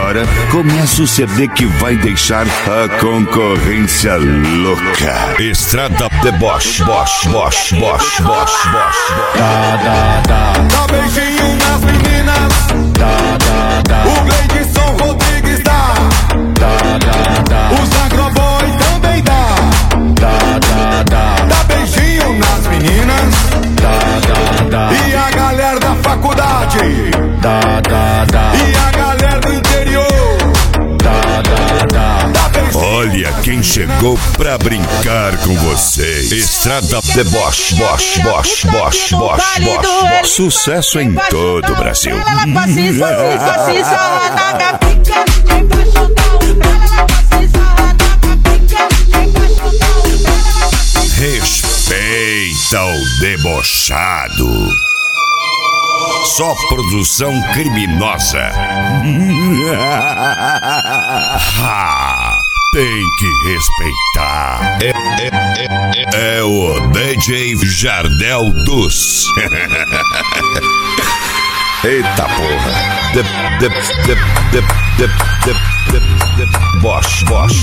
agora começa o CD que vai deixar a concorrência louca. Estrada Deboche, Bosch. Dá beijinho nas meninas. O Gleidson Rodrigues dá. Os agroboy também dá. Dá beijinho nas meninas. E a galera da faculdade. E a galera do interior. Olha quem chegou pra brincar com vocês. Estrada Deboche, Bosch. Sucesso em todo o Brasil. Respeita o debochado. Só produção criminosa. Tem que respeitar. É o DJ Jardel dos. Eita porra. Bosch.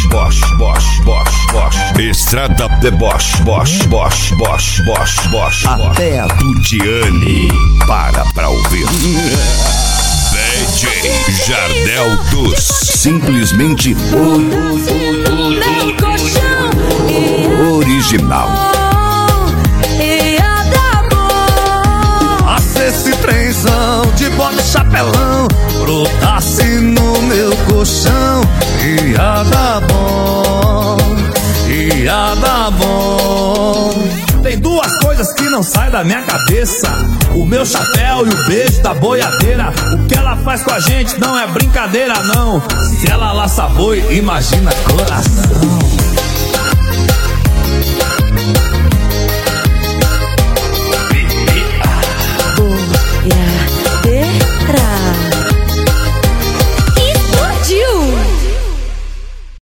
Estrada Deboche, Bosch. Até a Tutiane pra ouvir. DJ Jardel dos. Simplesmente original. Esse trenzão de bota e chapelão brotasse no meu colchão, ia dar bom. Tem duas coisas que não saem da minha cabeça: o meu chapéu e o beijo da boiadeira. O que ela faz com a gente não é brincadeira não. Se ela laça boi, imagina coração.